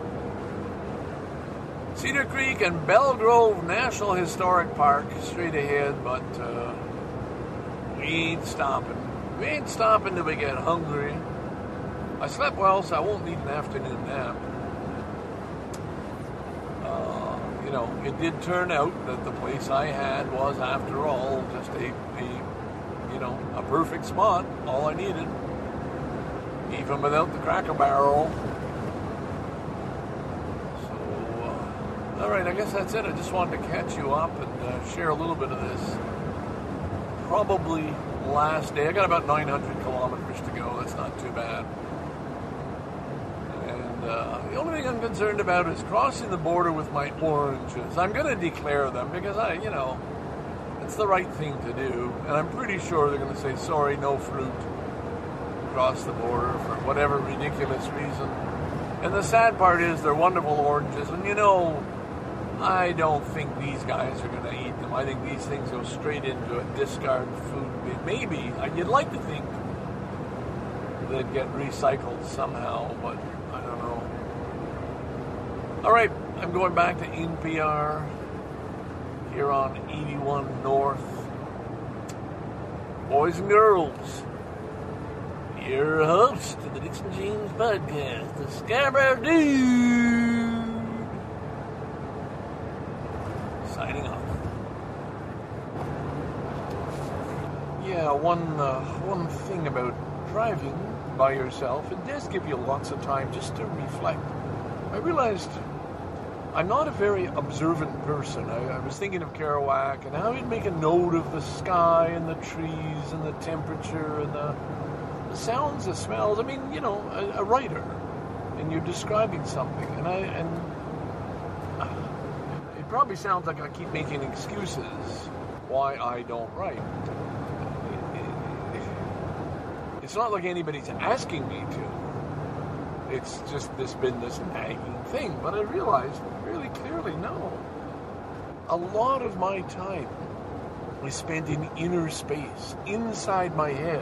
Cedar Creek and Belle Grove National Historic Park straight ahead, but uh, we ain't stopping. We ain't stopping till we get hungry. I slept well, so I won't need an afternoon nap. Uh, you know, it did turn out that the place I had was, after all, just a, a you know, a perfect spot. All I needed, even without the Cracker Barrel. All right, I guess that's it. I just wanted to catch you up and uh, share a little bit of this. Probably last day. I got about nine hundred kilometers to go. That's not too bad. And uh, the only thing I'm concerned about is crossing the border with my oranges. I'm going to declare them because I, you know, it's the right thing to do. And I'm pretty sure they're going to say, sorry, no fruit across the border for whatever ridiculous reason. And the sad part is they're wonderful oranges. And, you know, I don't think these guys are going to eat them. I think these things go straight into a discard food bin. Maybe. You'd like to think they'd get recycled somehow, but I don't know. All right, I'm going back to N P R here on eighty-one North. Boys and girls, your host of the Dixon James Podcast, the Scarborough Dude, signing off. Yeah, one uh, one thing about driving by yourself, it does give you lots of time just to reflect. I realized I'm not a very observant person. I, I was thinking of Kerouac and how he'd make a note of the sky and the trees and the temperature and the, the sounds, the smells. I mean, you know, a, a writer, and you're describing something, and I and uh, it probably sounds like I keep making excuses why I don't write. It's not like anybody's asking me to. It's just this been this nagging thing. But I realized really clearly, no. A lot of my time is spent in inner space, inside my head.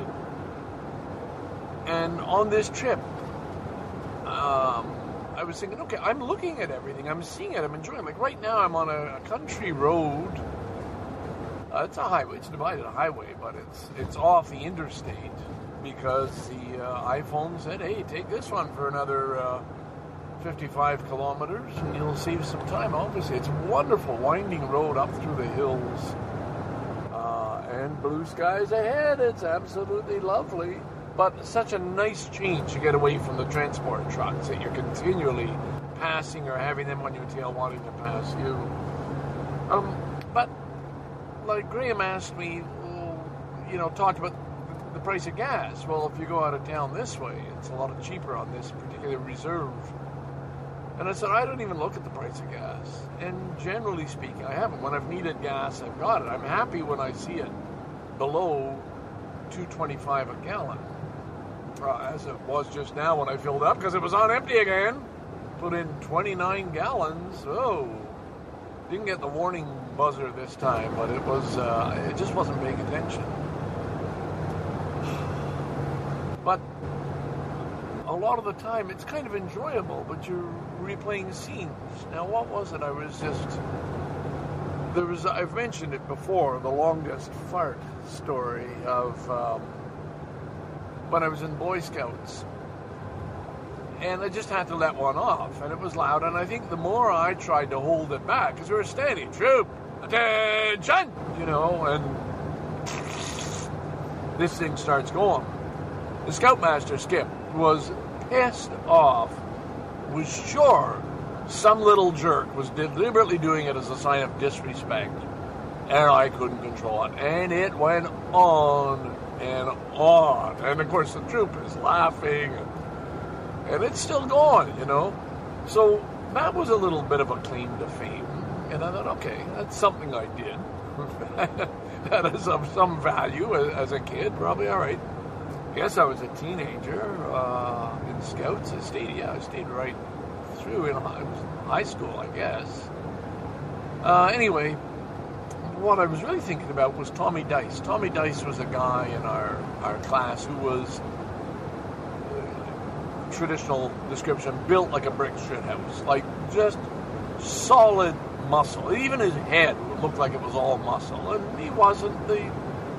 And on this trip, um, I was thinking, okay, I'm looking at everything. I'm seeing it. I'm enjoying it. Like right now, I'm on a, a country road. Uh, it's a highway. It's a divided highway, but it's it's off the interstate. Because the uh, iPhone said, hey, take this one for another uh, fifty-five kilometers and you'll save some time. Obviously, it's a wonderful winding road up through the hills. Uh, and blue skies ahead. It's absolutely lovely. But such a nice change to get away from the transport trucks that you're continually passing or having them on your tail wanting to pass you. Um, but, like Graham asked me, you know, talked about the price of gas. Well, if you go out of town this way, it's a lot cheaper on this particular reserve. And I said, I don't even look at the price of gas. And generally speaking, I haven't. When I've needed gas, I've got it. I'm happy when I see it below two twenty-five a gallon. Uh, as it was just now when I filled up, because it was on empty again. Put in twenty-nine gallons. Oh, didn't get the warning buzzer this time, but it was, uh, it just wasn't paying attention. But a lot of the time, it's kind of enjoyable, but you're replaying scenes. Now, what was it? I was just... There was... I've mentioned it before, the longest fart story of um, when I was in Boy Scouts. And I just had to let one off, and it was loud. And I think the more I tried to hold it back, because we were standing, troop, attention, you know, and this thing starts going. The Scoutmaster, Skip, was pissed off, was sure some little jerk was deliberately doing it as a sign of disrespect, and I couldn't control it. And it went on and on. And, of course, the troop is laughing, and, and it's still going, you know. So that was a little bit of a claim to fame. And I thought, okay, that's something I did. That is of some value as a kid, probably all right. Yes, I was a teenager uh, in Scouts. I stayed, yeah, I stayed right through in high school, I guess. Uh, anyway, what I was really thinking about was Tommy Dice. Tommy Dice was a guy in our, our class who was, uh, traditional description, built like a brick shit house. Like, just solid muscle. Even his head looked like it was all muscle. And he wasn't the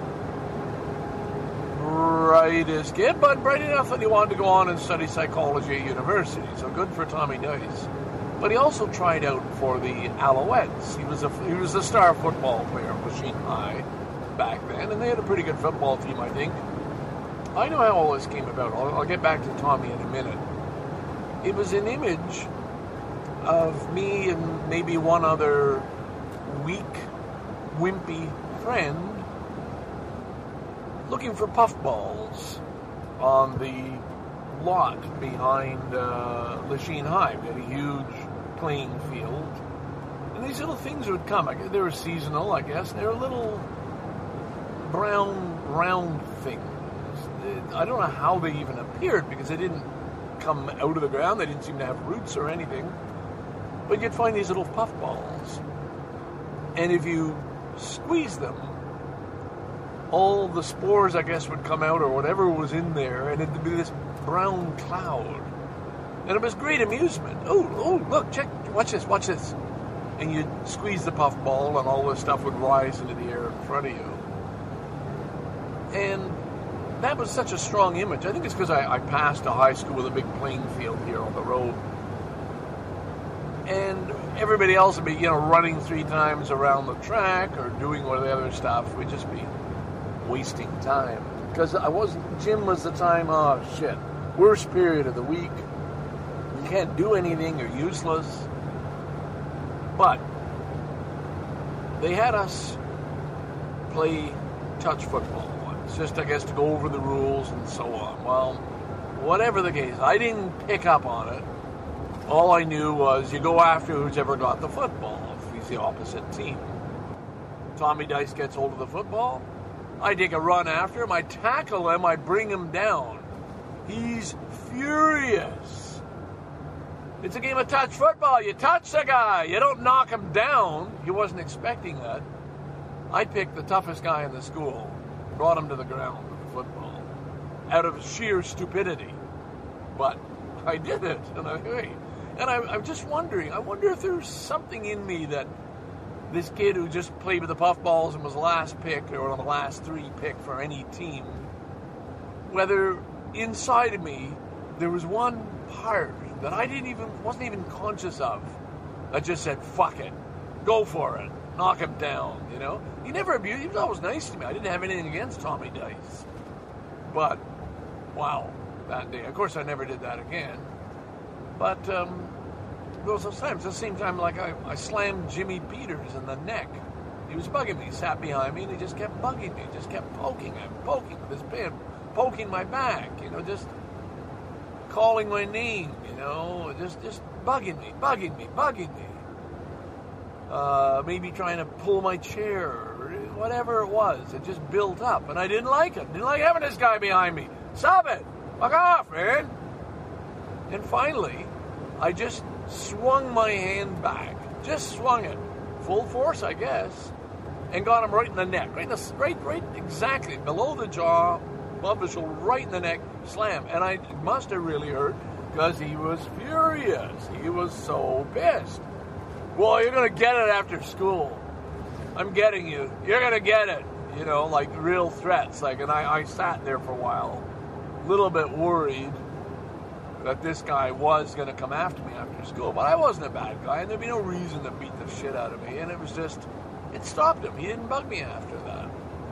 brightest kid, but bright enough that he wanted to go on and study psychology at university. So good for Tommy Dice. But he also tried out for the Alouettes. He was a he was a star football player at Machine High back then, and they had a pretty good football team, I think. I know how all this came about. I'll, I'll get back to Tommy in a minute. It was an image of me and maybe one other weak, wimpy friend looking for puffballs on the lot behind uh, Lachine High. We had a huge playing field. And these little things would come. I guess they were seasonal, I guess. They were little brown, round things. I don't know how they even appeared because they didn't come out of the ground. They didn't seem to have roots or anything. But you'd find these little puffballs. And if you squeeze them, all the spores, I guess, would come out or whatever was in there, and it'd be this brown cloud. And it was great amusement. Oh, oh, look, check, watch this, watch this. And you'd squeeze the puffball, and all this stuff would rise into the air in front of you. And that was such a strong image. I think it's because I, I passed a high school with a big playing field here on the road. And everybody else would be, you know, running three times around the track or doing one of the other stuff. We'd just be wasting time. Because I wasn't, gym was the time, oh shit, worst period of the week. You can't do anything, you're useless. But they had us play touch football once, just I guess to go over the rules and so on. Well, whatever the case, I didn't pick up on it. All I knew was you go after who's ever got the football if he's the opposite team. Tommy Dice gets hold of the football. I take a run after him. I tackle him. I bring him down. He's furious. It's a game of touch football. You touch the guy. You don't knock him down. He wasn't expecting that. I picked the toughest guy in the school, brought him to the ground with the football, out of sheer stupidity. But I did it, and I, hey, and I, I'm just wondering. I wonder if there's something in me that this kid who just played with the puffballs and was the last pick or one of the last three pick for any team, whether inside of me there was one part that I didn't even wasn't even conscious of that just said, "Fuck it, go for it, knock him down." You know, he never abused. He was always nice to me. I didn't have anything against Tommy Dice, but wow, that day. Of course, I never did that again. But um, those times, at the same time, like I, I slammed Jimmy Peters in the neck. He was bugging me. He sat behind me, and he just kept bugging me. Just kept poking him, poking with his pin, poking my back. You know, just calling my name. You know, just just bugging me, bugging me, bugging me. Uh, maybe trying to pull my chair, or whatever it was. It just built up, and I didn't like it. Didn't like having this guy behind me. Stop it! Fuck off, man! And finally, I just swung my hand back. Just swung it. Full force, I guess. And got him right in the neck. Right in the, right, right exactly below the jaw, above the shoulder, right in the neck, slam. And I it must have really hurt because he was furious. He was so pissed. Well, you're going to get it after school. I'm getting you. You're going to get it. You know, like real threats. Like, and I, I sat there for a while, a little bit worried that this guy was going to come after me after school. But I wasn't a bad guy, and there'd be no reason to beat the shit out of me. And it was just, it stopped him. He didn't bug me after that.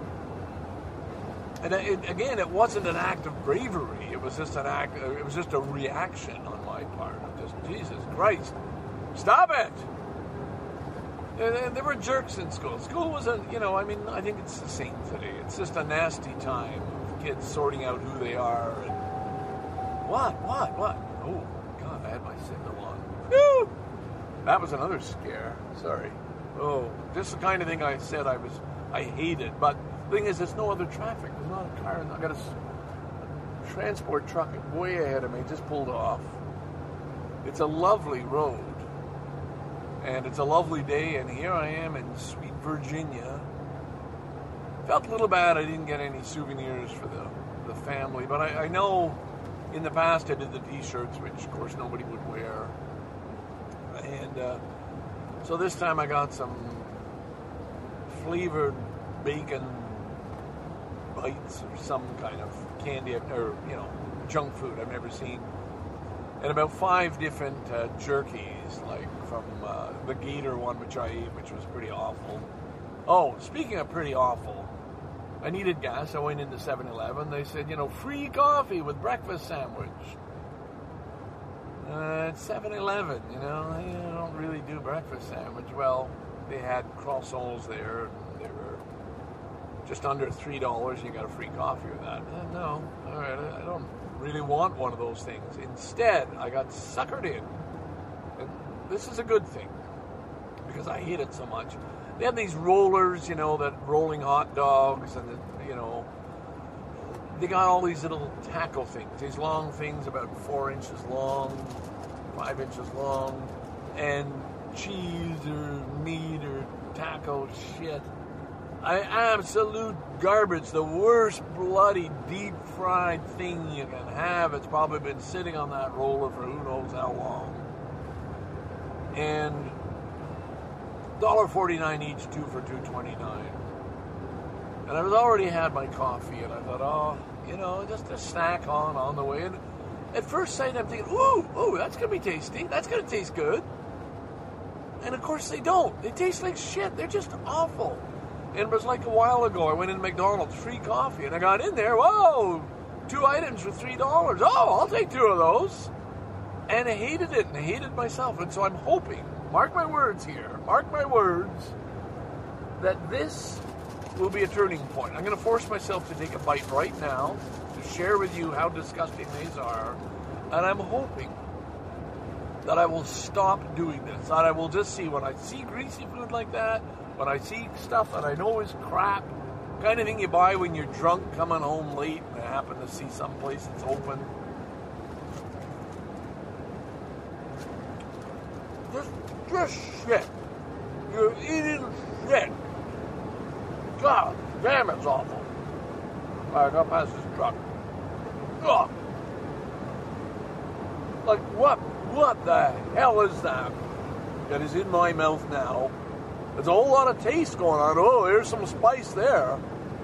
And it, again, it wasn't an act of bravery. It was just an act, it was just a reaction on my part. Just, Jesus Christ, stop it! And there were jerks in school. School was a, you know, I mean, I think it's the same today. It's just a nasty time of kids sorting out who they are and What? What? What? Oh, God, I had my signal on. Whew! That was another scare. Sorry. Oh, just the kind of thing I said I was, I hated. But the thing is, there's no other traffic. There's not a car. I got a, a transport truck way ahead of me. Just pulled off. It's a lovely road. And it's a lovely day. And here I am in sweet Virginia. Felt a little bad I didn't get any souvenirs for the, the family. But I, I know in the past, I did the T-shirts, which, of course, nobody would wear. And uh, so this time I got some flavored bacon bites or some kind of candy, or, you know, junk food I've never seen. And about five different uh, jerkies, like from uh, the Gator one, which I ate, which was pretty awful. Oh, speaking of pretty awful, I needed gas. I went into seven eleven. They said, you know, free coffee with breakfast sandwich. Uh, at seven eleven, you know, they don't really do breakfast sandwich. Well, they had croissants there. They were just under three dollars. You got a free coffee with that. Uh, no, all right, I don't really want one of those things. Instead, I got suckered in. And this is a good thing because I hate it so much. They have these rollers, you know, that rolling hot dogs, and the, you know, they got all these little taco things, these long things about four inches long, five inches long, and cheese or meat or taco shit. I absolute garbage. The worst bloody deep fried thing you can have. It's probably been sitting on that roller for who knows how long. And one dollar forty-nine each, two for two twenty-nine. And I was already had my coffee, and I thought, oh, you know, just a snack on on the way. And at first sight, I'm thinking, ooh, ooh, that's gonna be tasty. That's gonna taste good. And of course they don't. They taste like shit. They're just awful. And it was like a while ago, I went into McDonald's, free coffee, and I got in there, whoa, two items for three dollars. Oh, I'll take two of those. And I hated it, and I hated myself. And so I'm hoping, mark my words here, mark my words, that this will be a turning point. I'm going to force myself to take a bite right now to share with you how disgusting these are. And I'm hoping that I will stop doing this. That I will just see, when I see greasy food like that, when I see stuff that I know is crap, kind of thing you buy when you're drunk coming home late and I happen to see some place that's open. Just, just shit. You're eating shit. God damn, it's awful. All right, I got past this truck. Ugh. Like, what? What the hell is that? That is in my mouth now. There's a whole lot of taste going on. Oh, here's some spice there.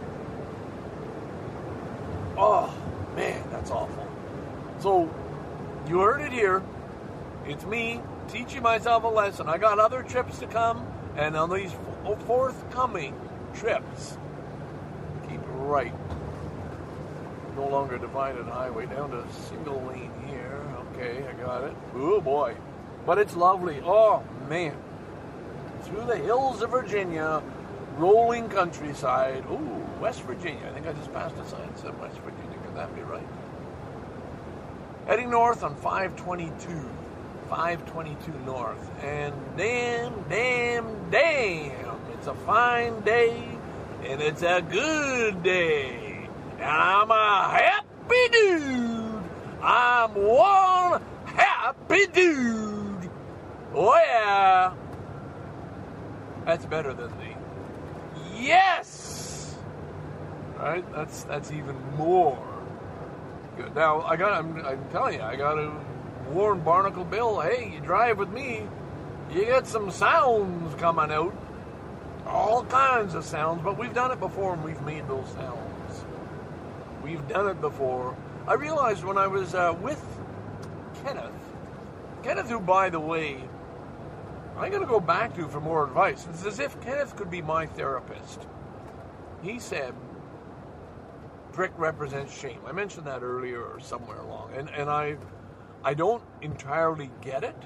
Oh, man, that's awful. So, you heard it here. It's me teaching myself a lesson. I got other trips to come, and on these forthcoming trips, keep right. No longer divided highway, down to single lane here. Okay, I got it. Oh, boy. But it's lovely. Oh, man. Through the hills of Virginia, rolling countryside. Ooh, West Virginia. I think I just passed a sign that said West Virginia. Could that be right? Heading north on five twenty-two. five twenty-two north. And damn, damn, damn. It's a fine day, and it's a good day. And I'm a happy dude. I'm one happy dude. Oh, yeah. That's better than the yes. Right? That's that's even more good. Now I got. I'm, I'm telling you, I got to warn Barnacle Bill. Hey, you drive with me, you get some sounds coming out, all kinds of sounds. But we've done it before, and we've made those sounds. We've done it before. I realized when I was uh, with Kenneth, Kenneth, who, by the way, I'm going to go back to for more advice. It's as if Kenneth could be my therapist. He said, prick represents shame. I mentioned that earlier or somewhere along. And and I I don't entirely get it,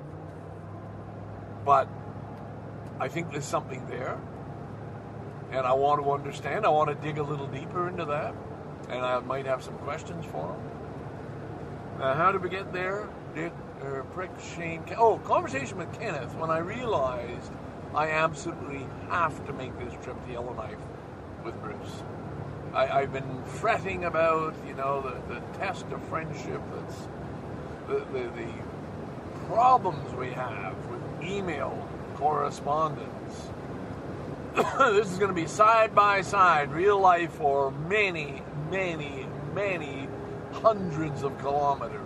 but I think there's something there. And I want to understand. I want to dig a little deeper into that. And I might have some questions for him. Now, how did we get there? Dick, or prick, shame. Oh, conversation with Kenneth when I realized I absolutely have to make this trip to Yellowknife with Bruce. I, I've been fretting about, you know, the, the test of friendship. That's the, the, the problems we have with email correspondence. This is going to be side by side, real life for many, many, many hundreds of kilometers.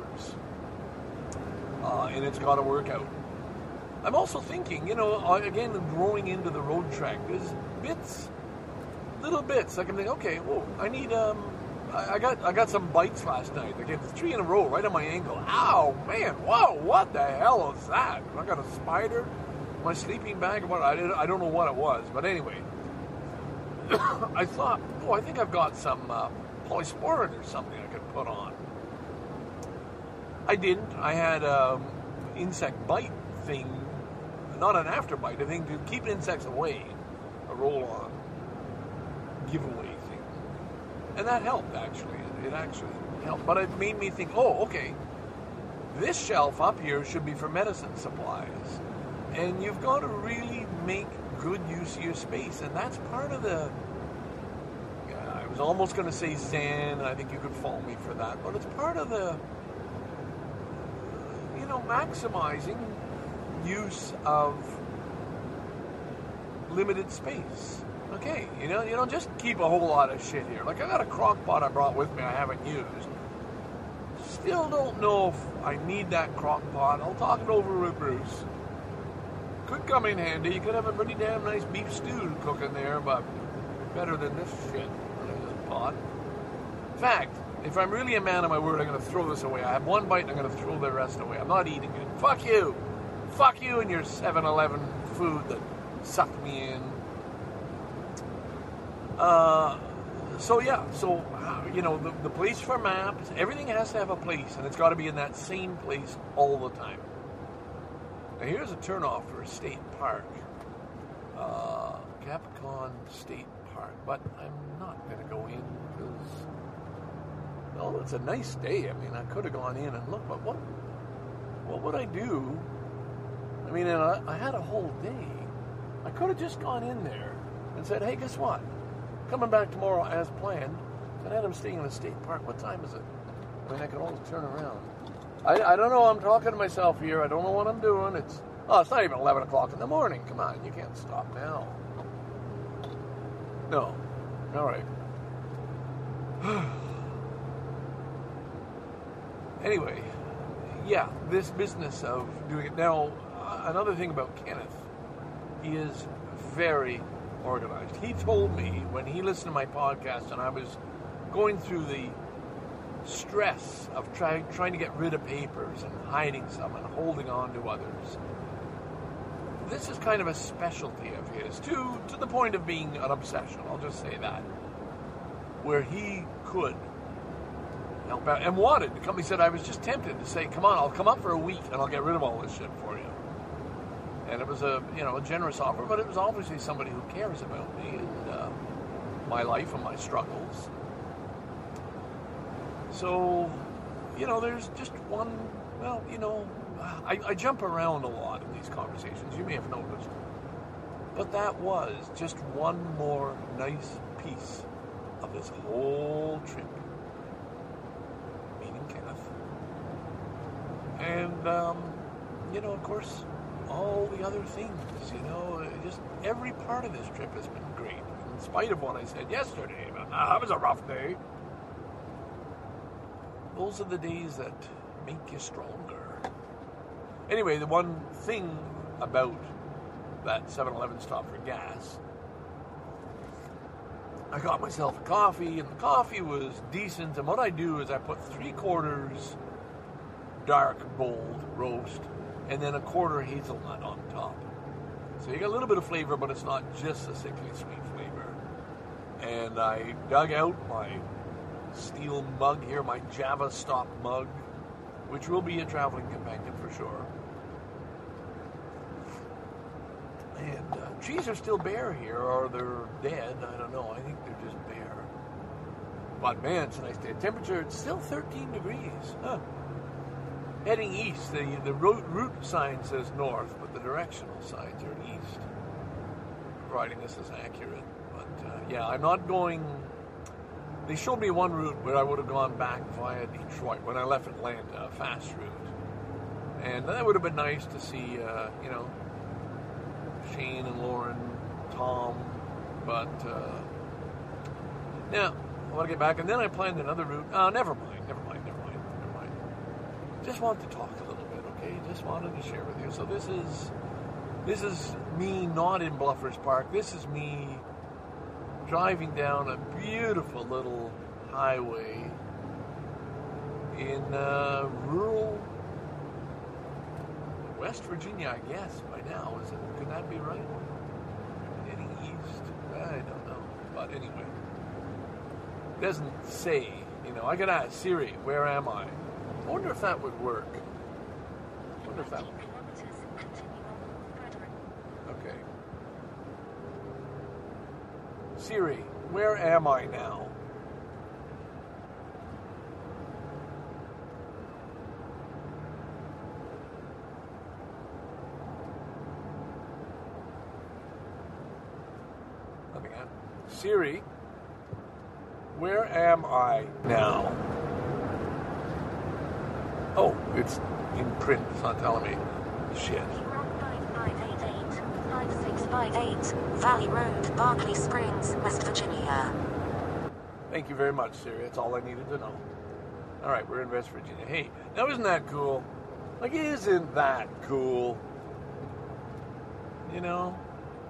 Uh, and it's got to work out. I'm also thinking, you know, again, growing into the road track, there's bits, little bits. Like I'm thinking, okay, well, I need, um, I, I got, I got some bites last night. I get three in a row, right on my ankle. Ow, man, whoa, what the hell is that? I got a spider, my sleeping bag, what? I, I don't know what it was, but anyway, I thought, oh, I think I've got some uh, polysporin or something I could put on. I didn't. I had um, insect bite thing, not an afterbite, a thing to keep insects away, a roll-on giveaway thing. And that helped, actually. It actually helped. But it made me think, oh, okay, this shelf up here should be for medicine supplies. And you've got to really make good use of your space. And that's part of the... I was almost going to say Zen, and I think you could fault me for that. But it's part of the, you know, maximizing use of limited space. Okay, you know, you don't just keep a whole lot of shit here. Like, I got a crock pot I brought with me I haven't used. Still don't know if I need that crock pot. I'll talk it over with Bruce. Could come in handy. You could have a pretty damn nice beef stew cooking there, but better than this shit. This pot. In fact, if I'm really a man of my word, I'm going to throw this away. I have one bite and I'm going to throw the rest away. I'm not eating it. Fuck you. Fuck you and your seven eleven food that sucked me in. Uh, so yeah, so, uh, you know, the, the place for maps, everything has to have a place, and it's got to be in that same place all the time. Now here's a turnoff for State Park, uh, Capricorn State Park, but I'm not going to go in because, well, it's a nice day. I mean, I could have gone in and looked, but what, what would I do? I mean, and I, I had a whole day. I could have just gone in there and said, hey, guess what? Coming back tomorrow as planned. And had him staying in the state park. What time is it? I mean, I could always turn around. I, I don't know. I'm talking to myself here. I don't know what I'm doing. It's oh, it's not even eleven o'clock in the morning. Come on, you can't stop now. No. All right. Anyway, yeah, this business of doing it now. Uh, another thing about Kenneth, he is very organized. He told me when he listened to my podcast and I was going through the stress of try, trying to get rid of papers and hiding some and holding on to others. This is kind of a specialty of his, to, to the point of being an obsession, I'll just say that, where he could help out and wanted. The company said, I was just tempted to say, come on, I'll come up for a week and I'll get rid of all this shit for you. And it was a, you know, a generous offer, but it was obviously somebody who cares about me and uh, my life and my struggles. So, you know, there's just one, well, you know, I, I jump around a lot in these conversations. You may have noticed. But that was just one more nice piece of this whole trip. Meeting Kenneth. And, um, you know, of course, all the other things, you know, just every part of this trip has been great. In spite of what I said yesterday, but ah, that was a rough day. Those are the days that make you stronger. Anyway, the one thing about that seven eleven stop for gas, I got myself a coffee, and the coffee was decent, and what I do is I put three quarters dark, bold roast, and then a quarter hazelnut on top. So you get a little bit of flavor, but it's not just a sickly sweet flavor. And I dug out my steel mug here, my Java Stop mug, which will be a traveling companion for sure. And uh, trees are still bare here, or they're dead. I don't know. I think they're just bare. But man, it's a nice day. Temperature, it's still thirteen degrees. Huh. Heading east, the, the route, route sign says north, but the directional signs are east, providing this is accurate. But uh, yeah, I'm not going... They showed me one route where I would have gone back via Detroit when I left Atlanta, a fast route. And that would have been nice to see, uh, you know, Shane and Lauren, Tom, but uh, now I want to get back. And then I planned another route. Uh, never mind, never mind, never mind, never mind. Just wanted to talk a little bit, okay? Just wanted to share with you. So this is this is me not in Bluffers Park. This is me driving down a beautiful little highway in uh, rural West Virginia, I guess, by now. Is it? Could that be right? Heading east? I don't know. But anyway. It doesn't say, you know, I could ask Siri, where am I? I wonder if that would work. I wonder if that would. Okay. Siri, where am I now? Nothing happened. Siri, where am I now? Oh, it's in print. It's not telling me. Shit. five six five eight Valley Road, Berkeley Springs, West Virginia. Thank you very much, Siri. That's all I needed to know. All right, we're in West Virginia. Hey, now isn't that cool? Like, isn't that cool? You know?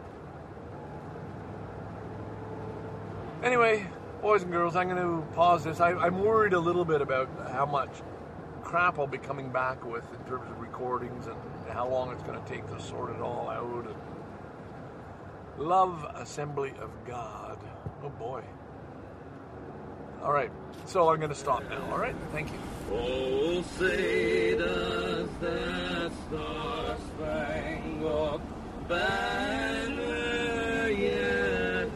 Anyway, boys and girls, I'm going to pause this. I, I'm worried a little bit about how much crap I'll be coming back with in terms of recordings and how long it's going to take to sort it all out. And Love Assembly of God. Oh boy. All right, so I'm going to stop now. All right, thank you. Oh, say does that star-spangled banner yet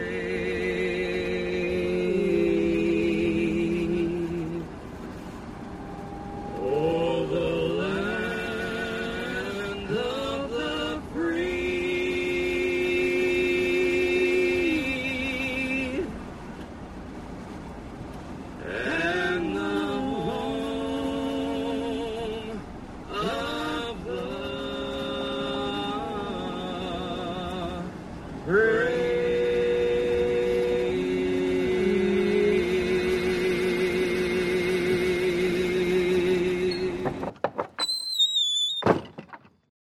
wave o'er the land of the free and the home of the free.